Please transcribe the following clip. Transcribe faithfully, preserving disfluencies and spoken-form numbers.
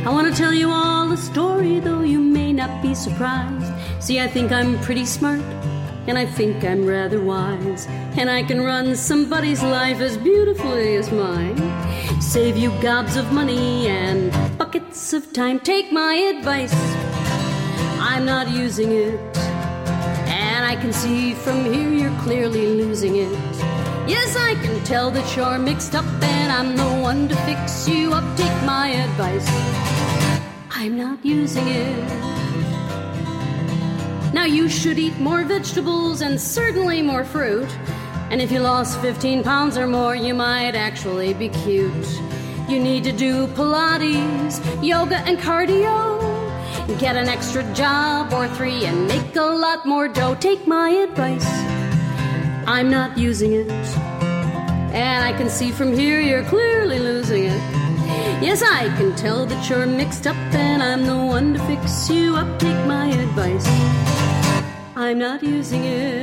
I want to tell you all the story, though you may not be surprised. See, I think I'm pretty smart, and I think I'm rather wise, and I can run somebody's life as beautifully as mine. Save you gobs of money and buckets of time. Take my advice, I'm not using it, and I can see from here you're clearly losing it. Yes, I can tell that you're mixed up, and I'm the one to fix you up. Take my advice, I'm not using it. Now you should eat more vegetables and certainly more fruit. And if you lost fifteen pounds or more, you might actually be cute. You need to do Pilates, yoga, and cardio. Get an extra job or three and make a lot more dough. Take my advice, I'm not using it, and I can see from here you're clearly losing it. Yes, I can tell that you're mixed up, and I'm the one to fix you up. Take my advice, I'm not using it.